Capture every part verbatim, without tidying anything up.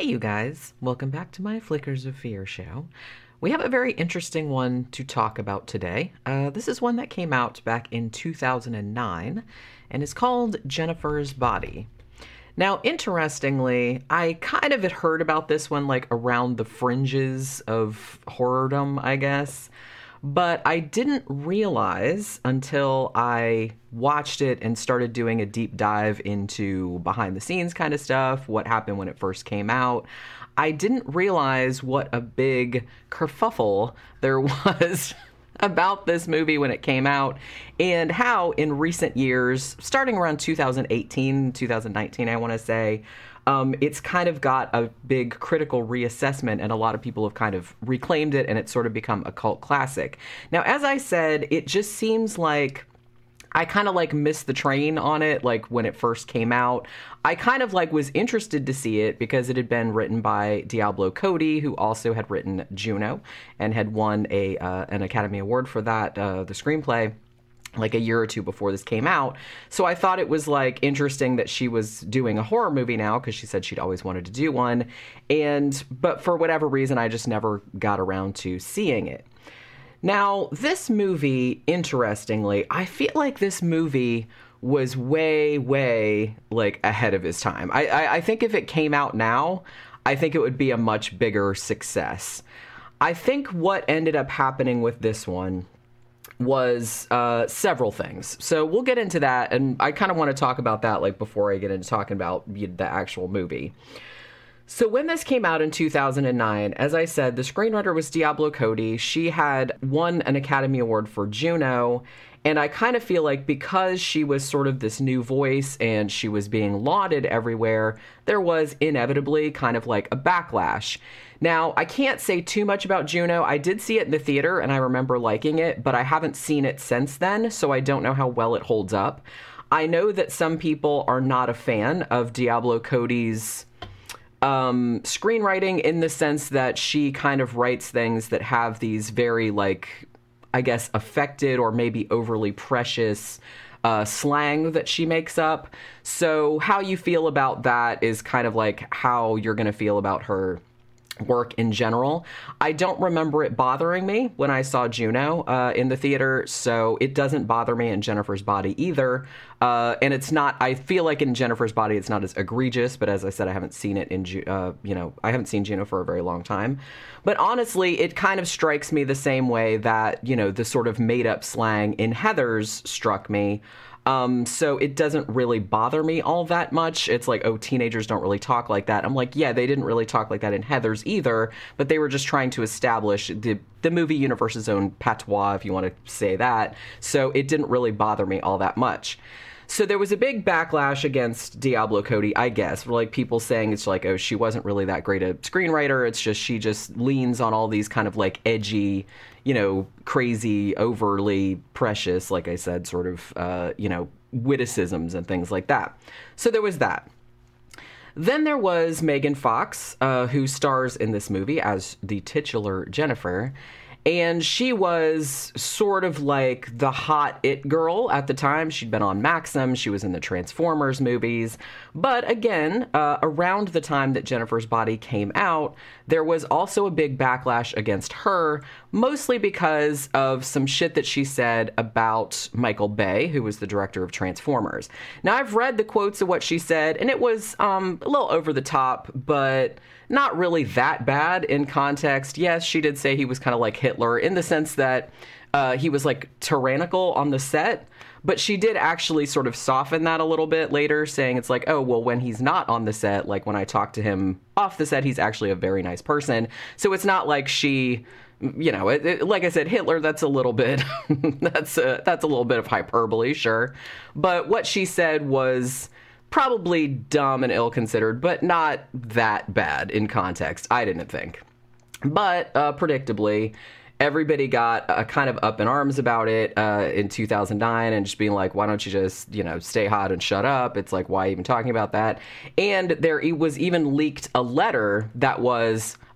Hey, you guys. Welcome back to my Flickers of Fear show. We have a very interesting one to talk about today. Uh, this is one that came out back in two thousand nine and is called Jennifer's Body. Now, interestingly, I kind of had heard about this one like around the fringes of horrordom, I guess. But I didn't realize until I watched it and started doing a deep dive into behind the scenes kind of stuff, what happened when it first came out. I didn't realize what a big kerfuffle there was about this movie when it came out, and how in recent years, starting around two thousand eighteen, two thousand nineteen, I want to say, Um, it's kind of got a big critical reassessment, and a lot of people have kind of reclaimed it, and it's sort of become a cult classic. Now, as I said, it just seems like I kind of like missed the train on it, like when it first came out. I kind of like was interested to see it because it had been written by Diablo Cody, who also had written Juno and had won a uh, an Academy Award for that, uh, the screenplay, like a year or two before this came out. So I thought it was like interesting that she was doing a horror movie now, because she said she'd always wanted to do one. And, but for whatever reason, I just never got around to seeing it. Now, this movie, interestingly, I feel like this movie was way, way like ahead of his time. I, I, I think if it came out now, I think it would be a much bigger success. I think what ended up happening with this one was uh, several things. So we'll get into that, and I kind of want to talk about that like before I get into talking about the actual movie. So when this came out in two thousand nine, as I said, the screenwriter was Diablo Cody. She had won an Academy Award for Juno, and I kind of feel like because she was sort of this new voice and she was being lauded everywhere, there was inevitably kind of like a backlash. Now, I can't say too much about Juno. I did see it in the theater, and I remember liking it, but I haven't seen it since then, so I don't know how well it holds up. I know that some people are not a fan of Diablo Cody's um, screenwriting, in the sense that she kind of writes things that have these very, like, I guess, affected or maybe overly precious uh, slang that she makes up. So how you feel about that is kind of like how you're going to feel about her work in general. I don't remember it bothering me when I saw Juno uh, in the theater, so it doesn't bother me in Jennifer's Body either. Uh, and it's not, I feel like in Jennifer's Body it's not as egregious, but as I said, I haven't seen it in, uh, you know, I haven't seen Juno for a very long time. But honestly, it kind of strikes me the same way that, you know, the sort of made-up slang in Heathers struck me. Um, so it doesn't really bother me all that much. It's like, oh, teenagers don't really talk like that. I'm like, yeah, they didn't really talk like that in Heathers either, but they were just trying to establish the, the movie universe's own patois, if you want to say that. So it didn't really bother me all that much. So there was a big backlash against Diablo Cody, I guess, like people saying it's like, oh, she wasn't really that great a screenwriter. It's just, she just leans on all these kind of like edgy, you know, crazy, overly precious, like I said, sort of, uh, you know, witticisms and things like that. So there was that. Then there was Megan Fox, uh, who stars in this movie as the titular Jennifer. And she was sort of like the hot it girl at the time. She'd been on Maxim. She was in the Transformers movies. But again, uh, around the time that Jennifer's Body came out, there was also a big backlash against her, mostly because of some shit that she said about Michael Bay, who was the director of Transformers. Now, I've read the quotes of what she said, and it was um, a little over the top, but not really that bad in context. Yes, she did say he was kind of like Hitler in the sense that uh, he was like tyrannical on the set, but she did actually sort of soften that a little bit later, saying it's like, oh, well, when he's not on the set, like when I talk to him off the set, he's actually a very nice person. So it's not like she, you know, it, it, like I said, Hitler, that's a little bit, that's a, that's a little bit of hyperbole, sure. But what she said was probably dumb and ill-considered, but not that bad in context, I didn't think. But uh, predictably, everybody got uh, kind of up in arms about it uh, in two thousand nine and just being like, why don't you just, you know, stay hot and shut up? It's like, why even talking about that? And there was even leaked a letter that was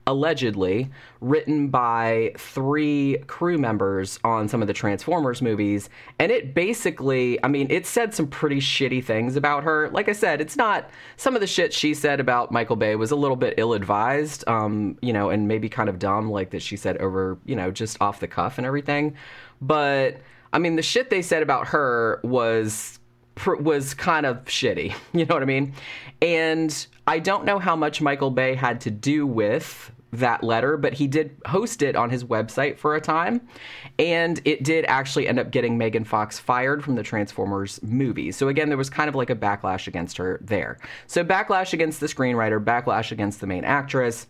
allegedly written by three crew members on some of the Transformers movies. And it basically, I mean, it said some pretty shitty things about her. Like I said, it's not, some of the shit she said about Michael Bay was a little bit ill-advised, um, you know, and maybe kind of dumb, like that she said over, you know, just off the cuff and everything. But, I mean, the shit they said about her was was kind of shitty, you know what I mean? And I don't know how much Michael Bay had to do with that letter, but he did host it on his website for a time, and it did actually end up getting Megan Fox fired from the Transformers movies. So again, there was kind of like a backlash against her there. So backlash against the screenwriter, backlash against the main actress,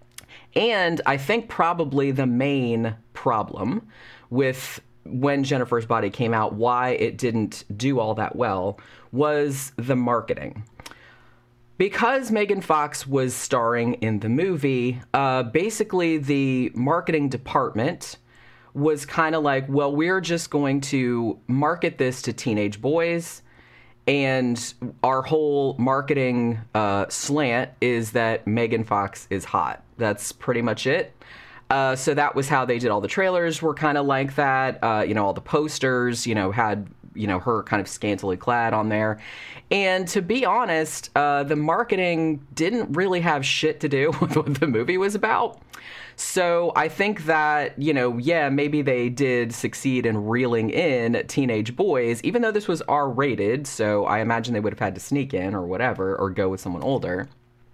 and I think probably the main problem with when Jennifer's Body came out, why it didn't do all that well, was the marketing. Because Megan Fox was starring in the movie, uh, basically the marketing department was kind of like, well, we're just going to market this to teenage boys, and our whole marketing uh, slant is that Megan Fox is hot. That's pretty much it. Uh, so that was how they did all the trailers were kind of like that. Uh, you know, all the posters, you know, had, you know, her kind of scantily clad on there. And to be honest, uh, the marketing didn't really have shit to do with what the movie was about. So I think that, you know, yeah, maybe they did succeed in reeling in teenage boys, even though this was R rated. So I imagine they would have had to sneak in or whatever, or go with someone older.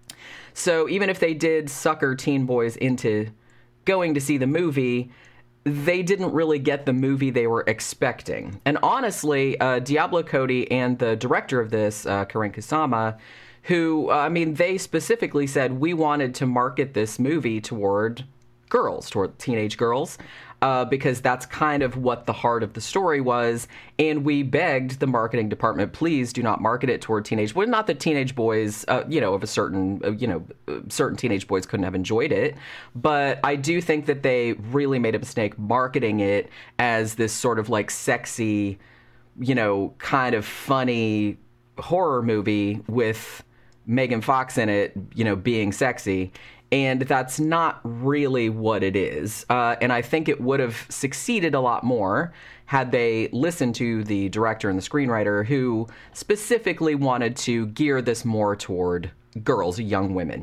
So even if they did sucker teen boys into going to see the movie, they didn't really get the movie they were expecting. And honestly, uh, Diablo Cody and the director of this, uh, Karen Kusama, who, uh, I mean, they specifically said, we wanted to market this movie toward girls, toward teenage girls, uh, because that's kind of what the heart of the story was. And we begged the marketing department, please do not market it toward teenage boys. Not that teenage boys, uh, you know, of a certain, uh, you know, uh, certain teenage boys couldn't have enjoyed it. But I do think that they really made a mistake marketing it as this sort of like sexy, you know, kind of funny horror movie with Megan Fox in it, you know, being sexy. And that's not really what it is. Uh, and I think it would have succeeded a lot more had they listened to the director and the screenwriter, who specifically wanted to gear this more toward girls, young women.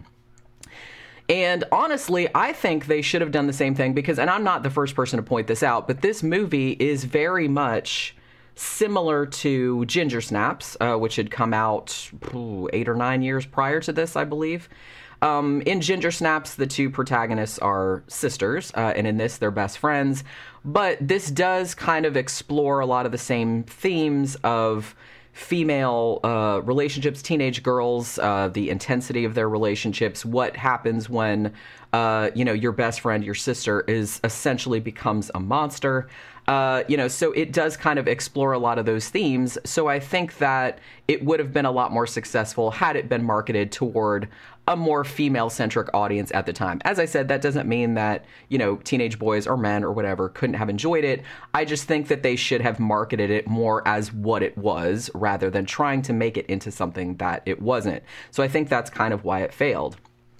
And honestly, I think they should have done the same thing because, and I'm not the first person to point this out, but this movie is very much similar to Ginger Snaps, uh, which had come out ooh, eight or nine years prior to this, I believe. Um, in Ginger Snaps, the two protagonists are sisters, uh, and in this, they're best friends. But this does kind of explore a lot of the same themes of female uh, relationships, teenage girls, uh, the intensity of their relationships, what happens when, uh, you know, your best friend, your sister, is essentially becomes a monster. Uh, you know, so it does kind of explore a lot of those themes. So I think that it would have been a lot more successful had it been marketed toward a more female-centric audience at the time. As I said, that doesn't mean that, you know, teenage boys or men or whatever couldn't have enjoyed it. I just think that they should have marketed it more as what it was rather than trying to make it into something that it wasn't. So I think that's kind of why it failed.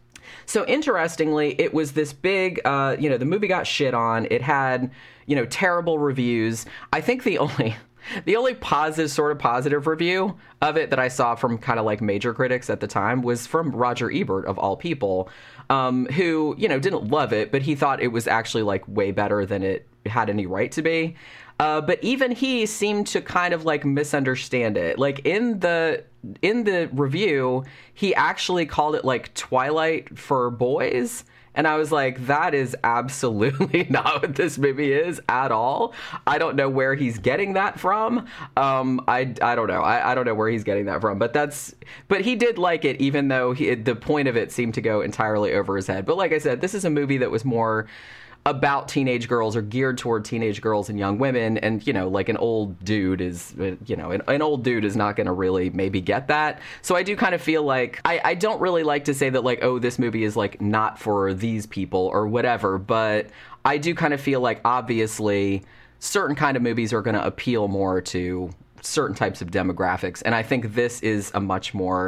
So interestingly, it was this big, uh, you know, the movie got shit on. It had, you know, terrible reviews. I think the only... The only positive, sort of positive review of it that I saw from kind of like major critics at the time was from Roger Ebert, of all people, um, who, you know, didn't love it, but he thought it was actually like way better than it had any right to be. Uh, but even he seemed to kind of like misunderstand it. Like in the in the review, he actually called it like Twilight for boys. And I was like, that is absolutely not what this movie is at all. I don't know where he's getting that from. Um, I, I don't know. I, I don't know where he's getting that from. But that's but he did like it, even though he, the point of it seemed to go entirely over his head. But like I said, this is a movie that was more about teenage girls or geared toward teenage girls and young women. And, you know, like an old dude is, you know, an, an old dude is not going to really maybe get that. So I do kind of feel like I, I don't really like to say that like, oh, this movie is like not for these people or whatever. But I do kind of feel like obviously certain kind of movies are going to appeal more to certain types of demographics. And I think this is a much more,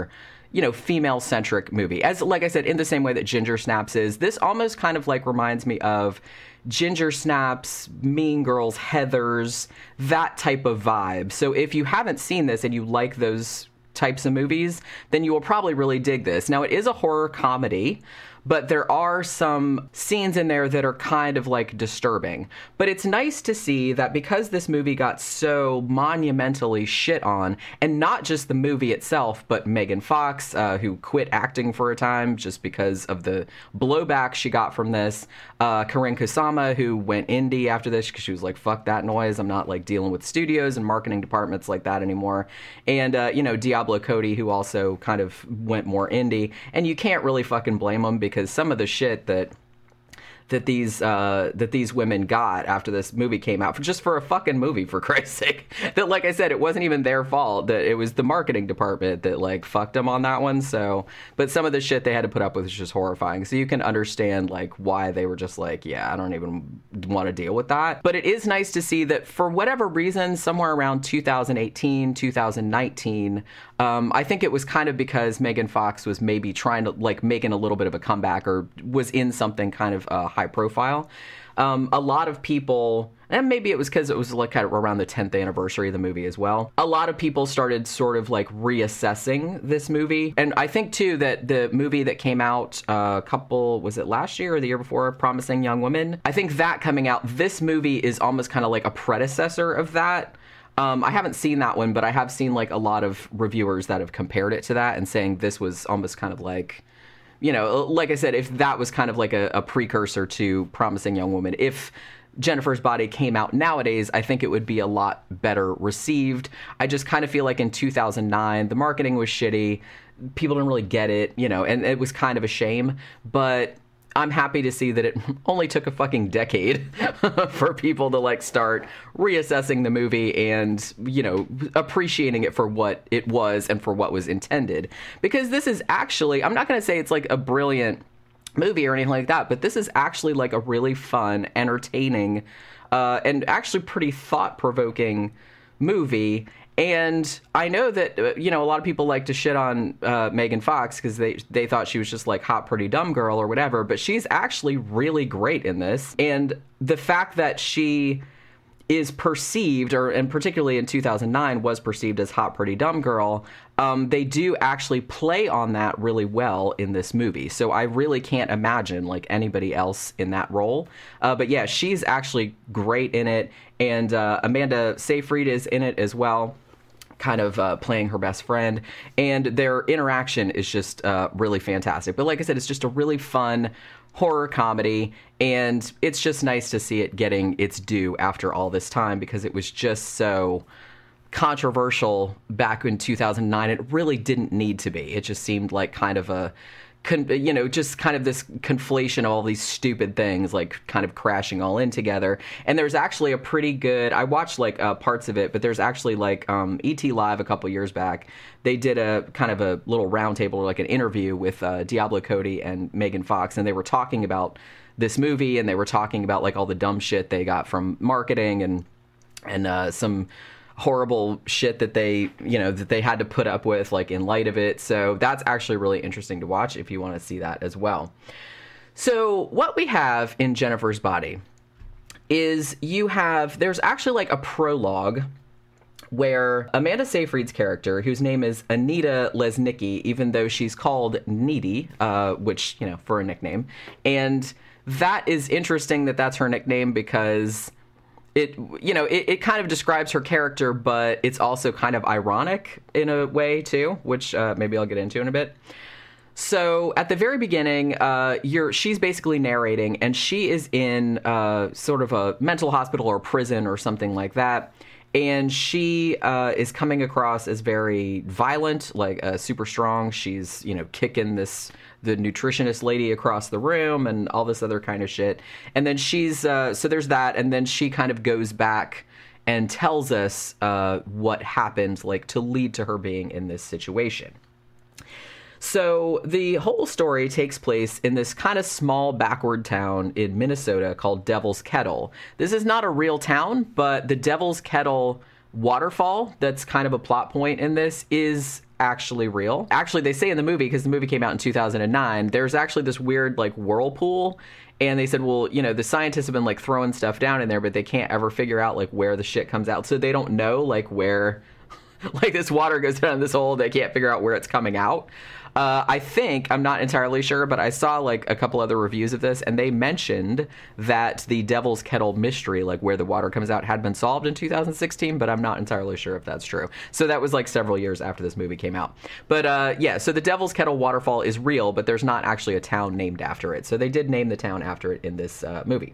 you know, female-centric movie. As, like I said, in the same way that Ginger Snaps is, this almost kind of, like, reminds me of Ginger Snaps, Mean Girls, Heathers, that type of vibe. So if you haven't seen this and you like those types of movies, then you will probably really dig this. Now, it is a horror comedy, but there are some scenes in there that are kind of, like, disturbing. But it's nice to see that because this movie got so monumentally shit on, and not just the movie itself, but Megan Fox, uh, who quit acting for a time just because of the blowback she got from this, uh, Karin Kusama, who went indie after this because she was like, fuck that noise, I'm not, like, dealing with studios and marketing departments like that anymore, and, uh, you know, Diablo Cody, who also kind of went more indie, and you can't really fucking blame them because Because some of the shit that that these uh, that these women got after this movie came out, for just for a fucking movie, for Christ's sake, that, like I said, it wasn't even their fault. That it was the marketing department that, like, fucked them on that one. So, but some of the shit they had to put up with is just horrifying. So you can understand, like, why they were just like, yeah, I don't even want to deal with that. But it is nice to see that for whatever reason, somewhere around two thousand eighteen, two thousand nineteen, um, I think it was kind of because Megan Fox was maybe trying to, like, making a little bit of a comeback, or was in something kind of uh, high profile. Um, a lot of people, and maybe it was because it was like kind of around the tenth anniversary of the movie as well, a lot of people started sort of like reassessing this movie. And I think too that the movie that came out uh, a couple, was it last year or the year before, Promising Young Woman? I think that coming out, this movie is almost kind of like a predecessor of that. Um, I haven't seen that one, but I have seen like a lot of reviewers that have compared it to that and saying this was almost kind of like, you know, like I said, if that was kind of like a, a precursor to Promising Young Woman, if Jennifer's Body came out nowadays, I think it would be a lot better received. I just kind of feel like in two thousand nine, the marketing was shitty. People didn't really get it, you know, and it was kind of a shame. But I'm happy to see that it only took a fucking decade for people to, like, start reassessing the movie and, you know, appreciating it for what it was and for what was intended. Because this is actually, I'm not going to say it's like a brilliant movie or anything like that, but this is actually like a really fun, entertaining, uh, and actually pretty thought-provoking movie. And I know that, you know, a lot of people like to shit on uh, Megan Fox because they, they thought she was just like hot, pretty dumb girl or whatever, but she's actually really great in this. And the fact that she is perceived, or and particularly in two thousand nine was perceived as hot, pretty dumb girl, um, they do actually play on that really well in this movie. So I really can't imagine like anybody else in that role. Uh, but yeah, she's actually great in it. And uh, Amanda Seyfried is in it as well, kind of uh, playing her best friend, and their interaction is just uh, really fantastic. But like I said, it's just a really fun horror comedy, and it's just nice to see it getting its due after all this time, because it was just so controversial back in two thousand nine. It really didn't need to be. It just seemed like kind of a Con, you know, just kind of this conflation of all these stupid things, like kind of crashing all in together. And there's actually a pretty good, I watched like uh, parts of it, but there's actually like um, E T Live a couple years back. They did a kind of a little roundtable or like an interview with uh, Diablo Cody and Megan Fox, and they were talking about this movie, and they were talking about like all the dumb shit they got from marketing and and uh, some horrible shit that they, you know, that they had to put up with, like, in light of it. So that's actually really interesting to watch if you want to see that as well. So what we have in Jennifer's Body is you have, there's actually like a prologue where Amanda Seyfried's character, whose name is Anita Lesnicki, even though she's called Needy, uh, which, you know, for a nickname. And that is interesting that that's her nickname, because It, you know, it, it kind of describes her character, but it's also kind of ironic in a way, too, which uh, maybe I'll get into in a bit. So at the very beginning, uh, you're she's basically narrating, and she is in uh, sort of a mental hospital or prison or something like that. And she uh, is coming across as very violent, like uh, super strong. She's, you know, kicking this the nutritionist lady across the room and all this other kind of shit. And then she's uh, so there's that. And then she kind of goes back and tells us uh, what happened, like to lead to her being in this situation. So the whole story takes place in this kind of small backward town in Minnesota called Devil's Kettle. This is not a real town, but the Devil's Kettle waterfall that's kind of a plot point in this is actually real. Actually, they say in the movie, because the movie came out in two thousand nine, there's actually this weird like whirlpool, and they said, well, you know, the scientists have been like throwing stuff down in there, but they can't ever figure out like where the shit comes out, so they don't know like where like this water goes down this hole. They can't figure out where it's coming out. Uh, I think, I'm not entirely sure, but I saw like a couple other reviews of this, and they mentioned that the Devil's Kettle mystery, like where the water comes out, had been solved in two thousand sixteen, but I'm not entirely sure if that's true. So that was like several years after this movie came out. But uh, yeah, so the Devil's Kettle waterfall is real, but there's not actually a town named after it. So they did name the town after it in this uh, movie.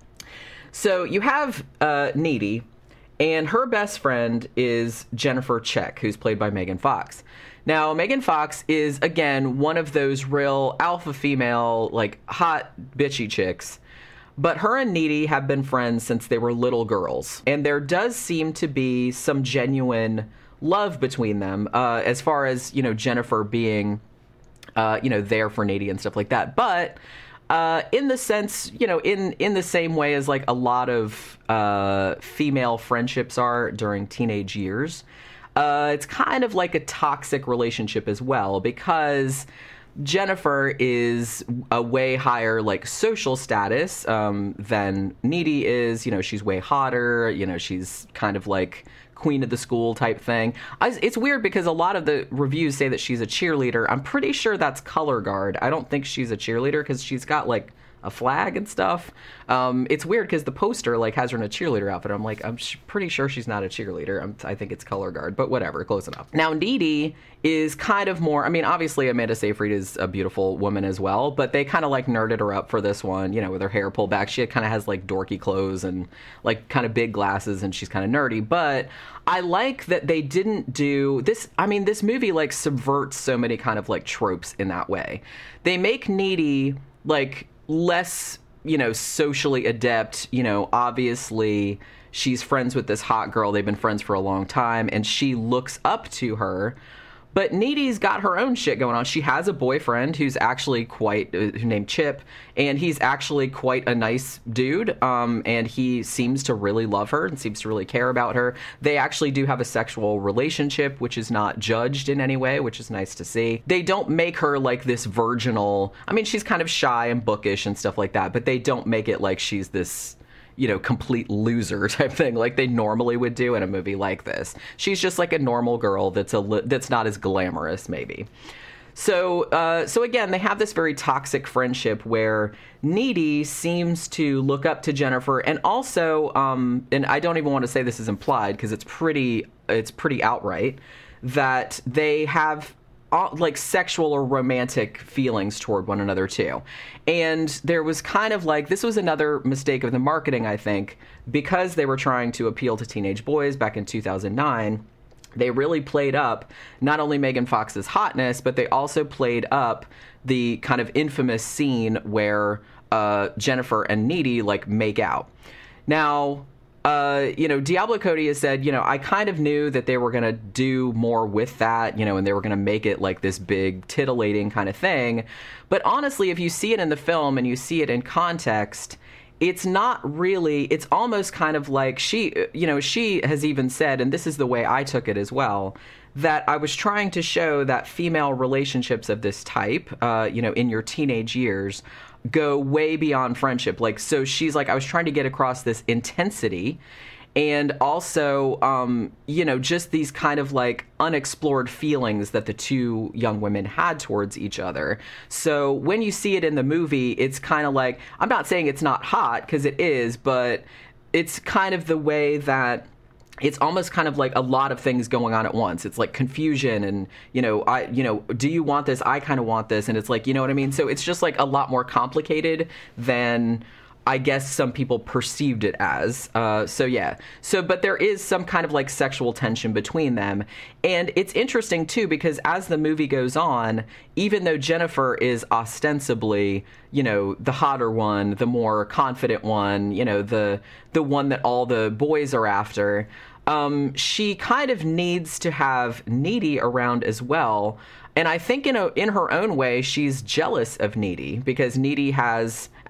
So you have uh, Needy, and her best friend is Jennifer Check, who's played by Megan Fox. Now, Megan Fox is, again, one of those real alpha female, like, hot, bitchy chicks. But her and Needy have been friends since they were little girls. And there does seem to be some genuine love between them, uh, as far as, you know, Jennifer being, uh, you know, there for Needy and stuff like that. But uh, in the sense, you know, in, in the same way as, like, a lot of uh, female friendships are during teenage years, Uh, it's kind of like a toxic relationship as well, because Jennifer is a way higher, like, social status um, than Needy is. You know, she's way hotter. You know, she's kind of like queen of the school type thing. I, it's weird because a lot of the reviews say that she's a cheerleader. I'm pretty sure that's color guard. I don't think she's a cheerleader because she's got, like, a flag and stuff. Um, it's weird because the poster like has her in a cheerleader outfit. I'm like, I'm sh- pretty sure she's not a cheerleader. I'm, I think it's color guard, but whatever, close enough. Now, Needy is kind of more, I mean, obviously Amanda Seyfried is a beautiful woman as well, but they kind of like nerded her up for this one, you know, with her hair pulled back. She kind of has like dorky clothes and like kind of big glasses, and she's kind of nerdy, but I like that they didn't do this. I mean, this movie like subverts so many kind of like tropes in that way. They make Needy like less, you know, socially adept. You know, obviously she's friends with this hot girl. They've been friends for a long time, and she looks up to her. But Needy's got her own shit going on. She has a boyfriend who's actually quite, uh, named Chip, and he's actually quite a nice dude, um, and he seems to really love her and seems to really care about her. They actually do have a sexual relationship, which is not judged in any way, which is nice to see. They don't make her like this virginal, I mean, she's kind of shy and bookish and stuff like that, but they don't make it like she's this, you know, complete loser type thing like they normally would do in a movie like this. She's just like a normal girl that's a li- that's not as glamorous, maybe. So, uh, so again, they have this very toxic friendship where Needy seems to look up to Jennifer, and also, um, and I don't even want to say this is implied because it's pretty, it's pretty outright, that they have like sexual or romantic feelings toward one another too. And there was kind of like, this was another mistake of the marketing, I think, because they were trying to appeal to teenage boys back in two thousand nine. They really played up not only Megan Fox's hotness, but they also played up the kind of infamous scene where uh, Jennifer and Needy like make out. Now, Uh, you know, Diablo Cody has said, you know, I kind of knew that they were going to do more with that, you know, and they were going to make it like this big titillating kind of thing. But honestly, if you see it in the film and you see it in context, it's not really, it's almost kind of like she, you know, she has even said, and this is the way I took it as well, that I was trying to show that female relationships of this type, uh, you know, in your teenage years, go way beyond friendship. Like, so she's like, I was trying to get across this intensity and also, um, you know, just these kind of like unexplored feelings that the two young women had towards each other. So when you see it in the movie, it's kind of like, I'm not saying it's not hot, because it is, but it's kind of the way that it's almost kind of like a lot of things going on at once. It's like confusion and, you know, I, you know, do you want this? I kind of want this. And it's like, you know what I mean? So it's just like a lot more complicated than I guess some people perceived it as. Uh, so yeah. So, but there is some kind of like sexual tension between them. And it's interesting too, because as the movie goes on, even though Jennifer is ostensibly, you know, the hotter one, the more confident one, you know, the, the one that all the boys are after, um, she kind of needs to have Needy around as well. And I think in a, in her own way, she's jealous of Needy because Needy has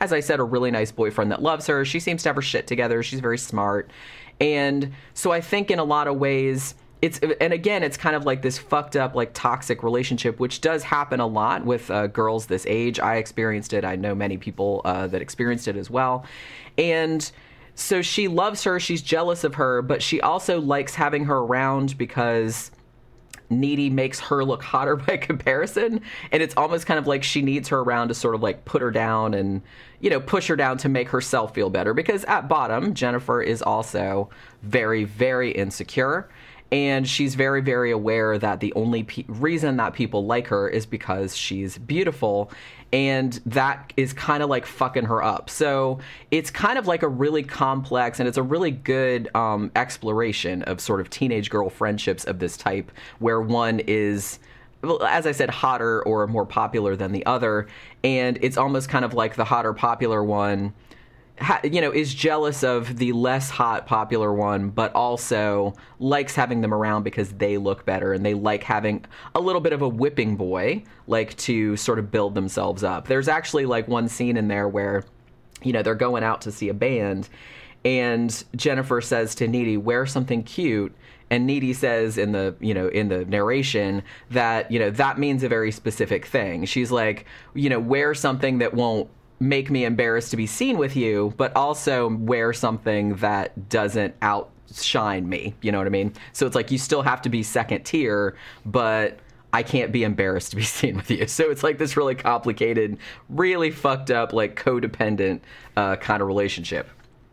as I said, a really nice boyfriend that loves her. She seems to have her shit together. She's very smart. And so I think in a lot of ways, it's, and again, it's kind of like this fucked up, like toxic relationship, which does happen a lot with uh, girls this age. I experienced it. I know many people uh, that experienced it as well. And so she loves her. She's jealous of her, but she also likes having her around because Needy makes her look hotter by comparison. And it's almost kind of like she needs her around to sort of like put her down and, you know, push her down to make herself feel better. Because at bottom, Jennifer is also very, very insecure. And she's very, very aware that the only pe- reason that people like her is because she's beautiful. And that is kind of like fucking her up. So it's kind of like a really complex, and it's a really good um, exploration of sort of teenage girl friendships of this type, where one is, well, as I said, hotter or more popular than the other. And it's almost kind of like the hotter, popular one, you know, is jealous of the less hot, popular one, but also likes having them around because they look better and they like having a little bit of a whipping boy, like to sort of build themselves up. There's actually like one scene in there where, you know, they're going out to see a band and Jennifer says to Needy, wear something cute. And Needy says in the, you know, in the narration that, you know, that means a very specific thing. She's like, you know, wear something that won't make me embarrassed to be seen with you, but also wear something that doesn't outshine me. You know what I mean? So it's like you still have to be second tier, but I can't be embarrassed to be seen with you. So it's like this really complicated, really fucked up, like codependent uh, kind of relationship.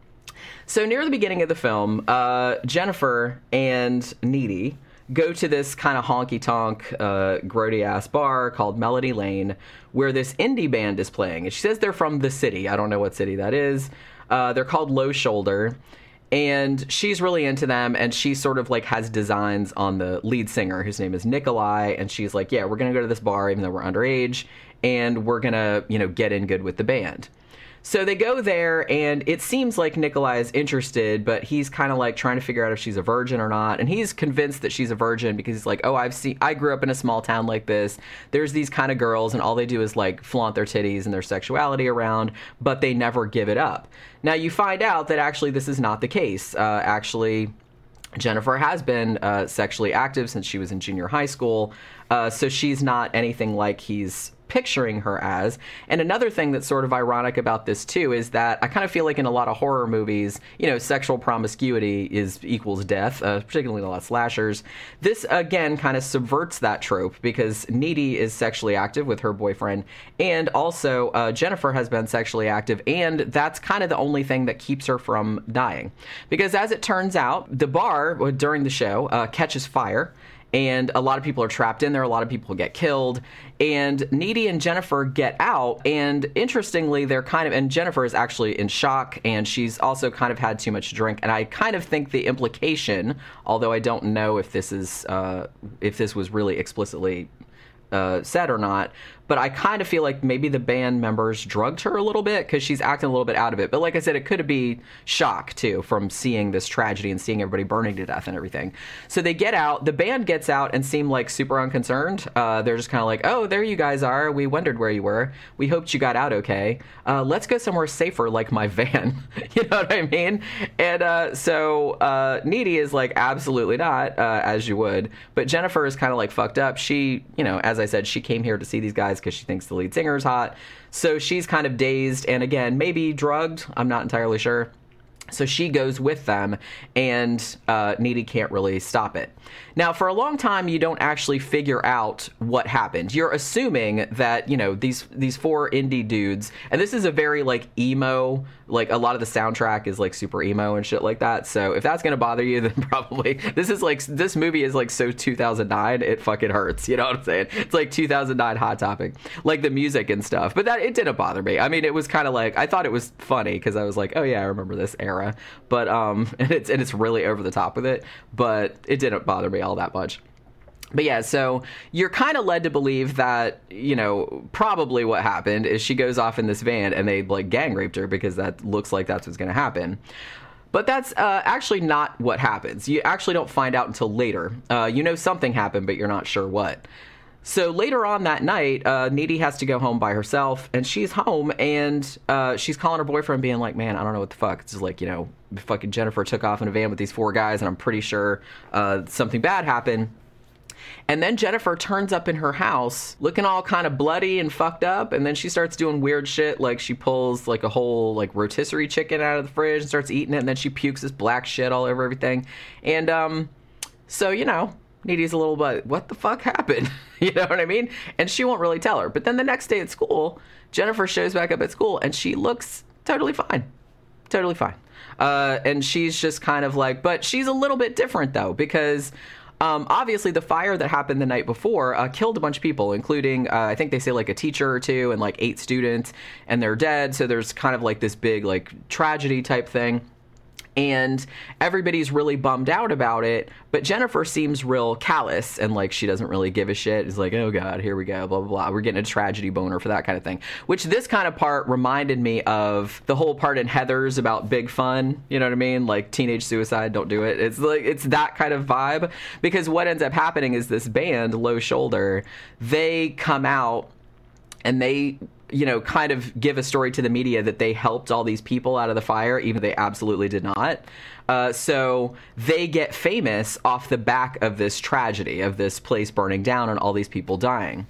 So near the beginning of the film, uh, Jennifer and Needy go to this kind of honky-tonk, uh, grody-ass bar called Melody Lane, where this indie band is playing. And she says they're from the city. I don't know what city that is. Uh, they're called Low Shoulder. And she's really into them, and she sort of, like, has designs on the lead singer, whose name is Nikolai. And she's like, yeah, we're going to go to this bar, even though we're underage, and we're going to, you know, get in good with the band. So they go there, and it seems like Nikolai is interested, but he's kind of like trying to figure out if she's a virgin or not. And he's convinced that she's a virgin because he's like, oh, I've seen, I grew up in a small town like this. There's these kind of girls, and all they do is like flaunt their titties and their sexuality around, but they never give it up. Now you find out that actually this is not the case. Uh, actually, Jennifer has been uh, sexually active since she was in junior high school. Uh, so she's not anything like he's picturing her as. And another thing that's sort of ironic about this too is that I kind of feel like in a lot of horror movies, you know, sexual promiscuity is equals death, uh, particularly in a lot of slashers. This again kind of subverts that trope because Needy is sexually active with her boyfriend, and also uh, Jennifer has been sexually active, and that's kind of the only thing that keeps her from dying. Because as it turns out, the bar during the show uh, catches fire, and a lot of people are trapped in there. A lot of people get killed. And Needy and Jennifer get out. And interestingly, they're kind of... And Jennifer is actually in shock. And she's also kind of had too much to drink. And I kind of think the implication, although I don't know if this is... Uh, if this was really explicitly uh, said or not, but I kind of feel like maybe the band members drugged her a little bit because she's acting a little bit out of it. But like I said, it could be shock, too, from seeing this tragedy and seeing everybody burning to death and everything. So they get out. The band gets out and seem like super unconcerned. Uh, they're just kind of like, oh, there you guys are. We wondered where you were. We hoped you got out okay. Uh, let's go somewhere safer like my van. You know what I mean? And uh, so uh, Needy is like, absolutely not, uh, as you would. But Jennifer is kind of like fucked up. She, you know, as I said, she came here to see these guys because she thinks the lead singer is hot. So she's kind of dazed and, again, maybe drugged. I'm not entirely sure. So she goes with them, and uh, Needy can't really stop it. Now, for a long time, you don't actually figure out what happened. You're assuming that, you know, these these four indie dudes, and this is a very, like, emo, like, a lot of the soundtrack is, like, super emo and shit like that. So if that's going to bother you, then probably, this is, like, this movie is, like, so two thousand nine, it fucking hurts. You know what I'm saying? It's, like, two thousand nine Hot Topic. Like, the music and stuff. But that, it didn't bother me. I mean, it was kind of like, I thought it was funny, because I was like, oh, yeah, I remember this era. But, um, and it's, and it's really over the top with it. But it didn't bother me all that much. But yeah, so you're kind of led to believe that, you know, probably what happened is she goes off in this van and they, like, gang raped her because that looks like that's what's going to happen. But that's uh, actually not what happens. You actually don't find out until later. Uh, you know something happened, but you're not sure what. So later on that night, uh, Needy has to go home by herself, and she's home, and uh, she's calling her boyfriend, being like, man, I don't know what the fuck. It's just like, you know, fucking Jennifer took off in a van with these four guys, and I'm pretty sure uh, something bad happened. And then Jennifer turns up in her house looking all kind of bloody and fucked up. And then she starts doing weird shit. Like she pulls like a whole like rotisserie chicken out of the fridge and starts eating it. And then she pukes this black shit all over everything. And um, so, you know, Needy's a little bit, what the fuck happened? You know what I mean? And she won't really tell her. But then the next day at school, Jennifer shows back up at school and she looks totally fine. Totally fine. Uh, and she's just kind of like, but she's a little bit different though, because Um, obviously, the fire that happened the night before uh, killed a bunch of people, including, uh, I think they say, like, a teacher or two and, like, eight students, and they're dead. So there's kind of, like, this big, like, tragedy type thing. And everybody's really bummed out about it, but Jennifer seems real callous and like she doesn't really give a shit. It's like, oh God, here we go, blah, blah, blah. We're getting a tragedy boner for that kind of thing, which this kind of part reminded me of the whole part in Heathers about big fun. You know what I mean? Like teenage suicide, don't do it. It's like, it's that kind of vibe, because what ends up happening is this band, Low Shoulder, they come out and they, you know, kind of give a story to the media that they helped all these people out of the fire, even though they absolutely did not. Uh, so they get famous off the back of this tragedy, of this place burning down and all these people dying.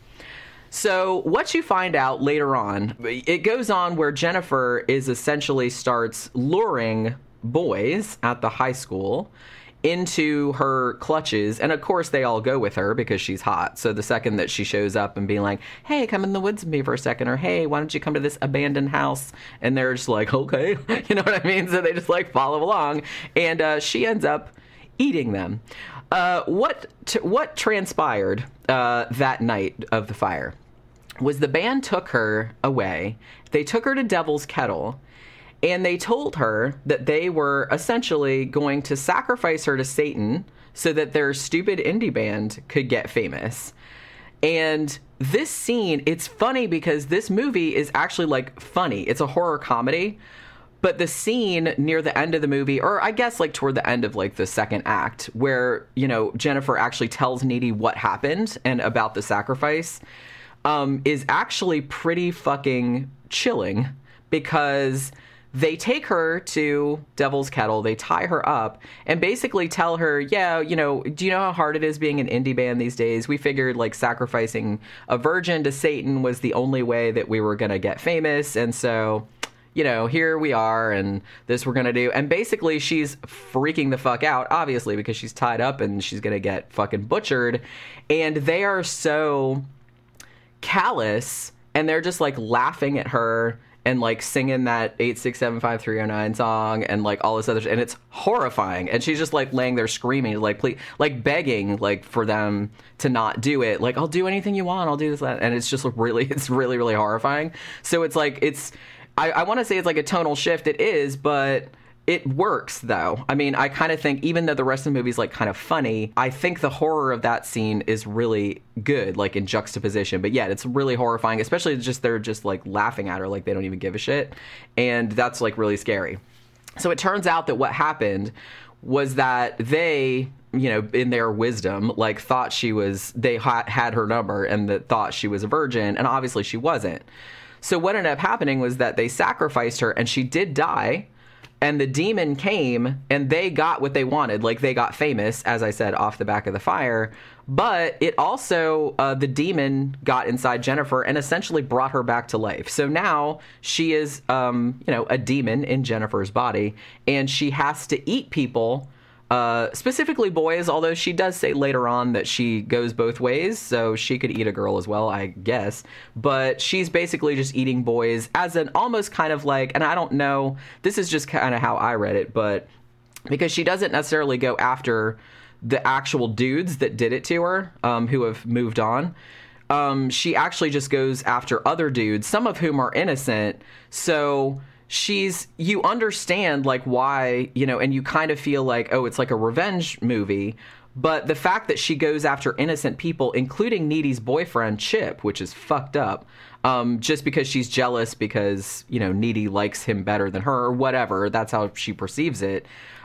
So what you find out later on, it goes on where Jennifer is essentially starts luring boys at the high school into her clutches, and of course they all go with her because she's hot. So the second that she shows up and being like, hey, come in the woods with me for a second, or hey, why don't you come to this abandoned house, and they're just like, okay. You know what I mean? So they just like follow along, and uh, she ends up eating them. Uh, what t- what transpired uh, that night of the fire was the band took her away. They took her to Devil's Kettle, and they told her that they were essentially going to sacrifice her to Satan so that their stupid indie band could get famous. And this scene, it's funny because this movie is actually like funny. It's a horror comedy. But the scene near the end of the movie, or I guess like toward the end of like the second act, where, you know, Jennifer actually tells Needy what happened and about the sacrifice, um, is actually pretty fucking chilling, because they take her to Devil's Kettle, they tie her up, and basically tell her, yeah, you know, do you know how hard it is being an indie band these days? We figured, like, sacrificing a virgin to Satan was the only way that we were going to get famous, and so, you know, here we are, and this we're going to do. And basically, she's freaking the fuck out, obviously, because she's tied up, and she's going to get fucking butchered, and they are so callous, and they're just, like, laughing at her, and like singing that eight six seven five three oh nine song and like all this other shit, and it's horrifying. And she's just like laying there screaming, like please, like begging like for them to not do it. Like, I'll do anything you want, I'll do this, that. And it's just really, it's really, really horrifying. So it's like, it's, I, I want to say it's like a tonal shift. It is, but it works, though. I mean, I kind of think, even though the rest of the movie is, like, kind of funny, I think the horror of that scene is really good, like, in juxtaposition. But, yeah, it's really horrifying, especially just they're just, like, laughing at her like they don't even give a shit. And that's, like, really scary. So it turns out that what happened was that they, you know, in their wisdom, like, thought she was, they ha- had her number and that thought she was a virgin, and obviously she wasn't. So what ended up happening was that they sacrificed her, and she did die. And the demon came, and they got what they wanted. Like, they got famous, as I said, off the back of the fire. But it also, uh, the demon got inside Jennifer and essentially brought her back to life. So now she is, um, you know, a demon in Jennifer's body, and she has to eat people, uh, specifically boys, although she does say later on that she goes both ways, so she could eat a girl as well, I guess. But she's basically just eating boys as an almost kind of like, and I don't know, this is just kind of how I read it, but because she doesn't necessarily go after the actual dudes that did it to her, um, who have moved on. Um, she actually just goes after other dudes, some of whom are innocent. So she's, you understand like why, you know, and you kind of feel like, oh, it's like a revenge movie. But the fact that she goes after innocent people, including Needy's boyfriend, Chip, which is fucked up, um, just because she's jealous because, you know, Needy likes him better than her or whatever. That's how she perceives it.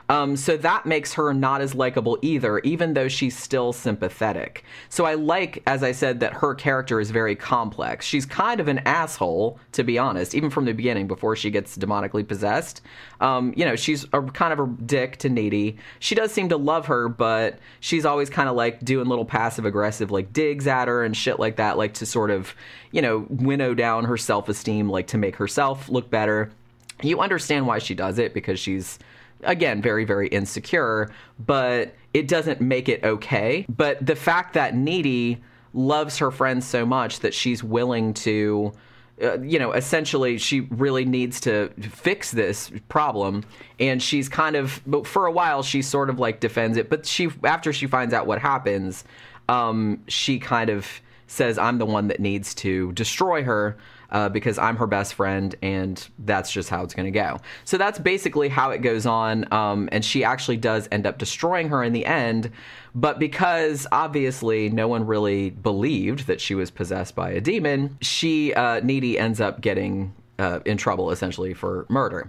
Um, so that makes her not as likable either, even though she's still sympathetic. So I like, as I said, that her character is very complex. She's kind of an asshole, to be honest, even from the beginning, before she gets demonically possessed. Um, you know, she's a, kind of a dick to Needy. She does seem to love her, but she's always kind of like doing little passive aggressive like digs at her and shit like that, like to sort of, you know, winnow down her self-esteem, like to make herself look better. You understand why she does it, because she's, again, very, very insecure, but it doesn't make it okay. But the fact that Needy loves her friends so much that she's willing to, uh, you know, essentially she really needs to fix this problem. And she's kind of, but for a while, she sort of like defends it. But she, after she finds out what happens, um, she kind of says, I'm the one that needs to destroy her. Uh, because I'm her best friend, and that's just how it's going to go. So that's basically how it goes on, um, and she actually does end up destroying her in the end, but because, obviously, no one really believed that she was possessed by a demon, she, uh, Needy, ends up getting uh, in trouble, essentially, for murder.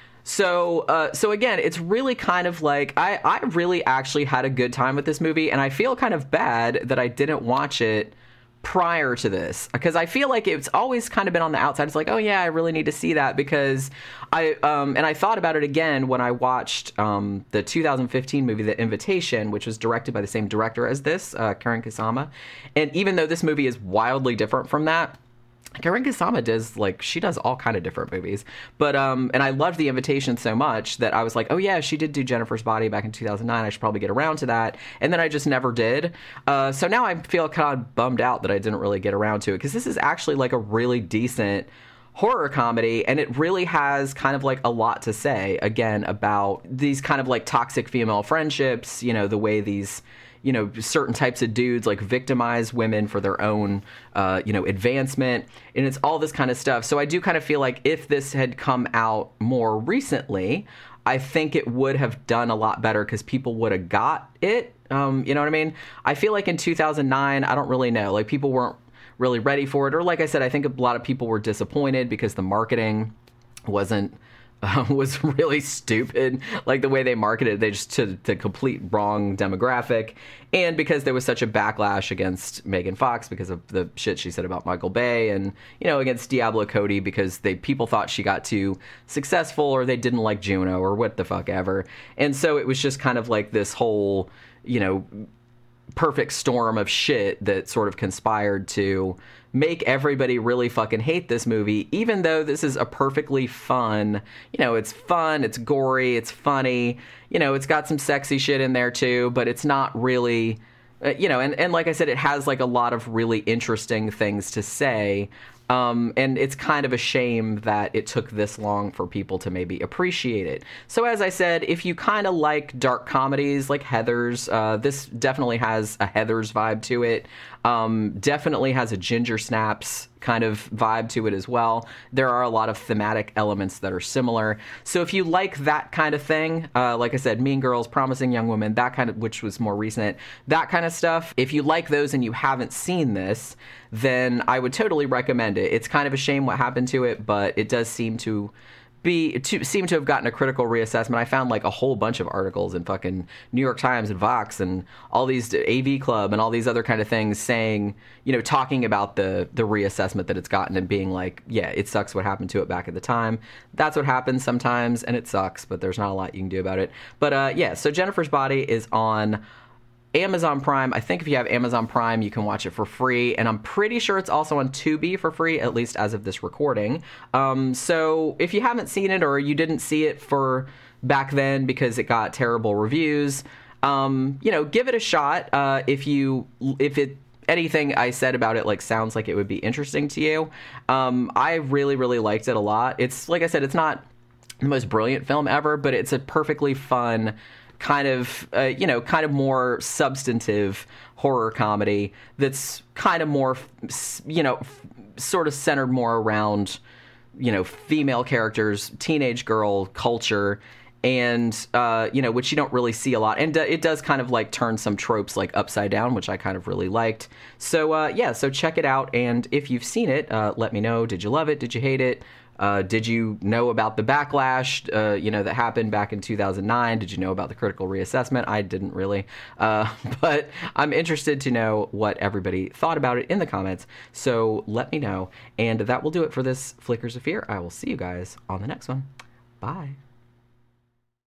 So, uh, so again, it's really kind of like, I, I really actually had a good time with this movie, and I feel kind of bad that I didn't watch it prior to this, because I feel like it's always kind of been on the outside. It's like, oh yeah, I really need to see that, because I um and I thought about it again when I watched um the two thousand fifteen movie The Invitation, which was directed by the same director as this, uh, Karyn Kusama. And even though this movie is wildly different from that, Karyn Kusama does, like, she does all kind of different movies. But, um, and I loved The Invitation so much that I was like, oh yeah, she did do Jennifer's Body back in two thousand nine. I should probably get around to that. And then I just never did. Uh, so now I feel kind of bummed out that I didn't really get around to it, because this is actually like a really decent horror comedy, and it really has kind of like a lot to say, again, about these kind of like toxic female friendships, you know, the way these, you know, certain types of dudes like victimize women for their own, uh, you know, advancement. And it's all this kind of stuff. So I do kind of feel like if this had come out more recently, I think it would have done a lot better, because people would have got it. Um, you know what I mean? I feel like in two thousand nine, I don't really know. Like, people weren't really ready for it. Or like I said, I think a lot of people were disappointed because the marketing wasn't, Uh, was really stupid. Like, the way they marketed it, they just to the complete wrong demographic. And because there was such a backlash against Megan Fox because of the shit she said about Michael Bay, and, you know, against Diablo Cody because they people thought she got too successful, or they didn't like Juno, or what the fuck ever. And so it was just kind of like this whole, you know, perfect storm of shit that sort of conspired to make everybody really fucking hate this movie, even though this is a perfectly fun, you know, it's fun, it's gory, it's funny, you know, it's got some sexy shit in there too, but it's not really, uh, you know, and, and like I said, it has like a lot of really interesting things to say. Um, and it's kind of a shame that it took this long for people to maybe appreciate it. So as I said, if you kind of like dark comedies like Heathers, uh, this definitely has a Heathers vibe to it. Um, definitely has a Ginger Snaps kind of vibe to it as well. There are a lot of thematic elements that are similar. So if you like that kind of thing, uh, like I said, Mean Girls, Promising Young Woman, that kind of, which was more recent, that kind of stuff, if you like those and you haven't seen this, then I would totally recommend it. It's kind of a shame what happened to it, but it does seem to be to seem to have gotten a critical reassessment. I found like a whole bunch of articles in fucking New York Times and Vox and all these A V Club and all these other kind of things saying, you know, talking about the the reassessment that it's gotten and being like, yeah, it sucks what happened to it back at the time. That's what happens sometimes, and it sucks, but there's not a lot you can do about it. But uh, yeah, so Jennifer's Body is on Amazon Prime. I think if you have Amazon Prime, you can watch it for free, and I'm pretty sure it's also on Tubi for free, at least as of this recording. Um, so if you haven't seen it, or you didn't see it for back then because it got terrible reviews, um, you know, give it a shot. Uh, if you, if it, anything I said about it like sounds like it would be interesting to you. Um, I really, really liked it a lot. It's, like I said, it's not the most brilliant film ever, but it's a perfectly fun kind of, uh, you know, kind of more substantive horror comedy that's kind of more, you know, f- sort of centered more around, you know, female characters, teenage girl culture, and uh, you know, which you don't really see a lot, and uh, it does kind of like turn some tropes like upside down, which I kind of really liked. So uh, yeah, so check it out, and if you've seen it, uh, let me know. Did you love it? Did you hate it? Uh, did you know about the backlash, uh, you know, that happened back in two thousand nine? Did you know about the critical reassessment? I didn't really, uh, but I'm interested to know what everybody thought about it in the comments. So let me know, and that will do it for this Flickers of Fear. I will see you guys on the next one. Bye.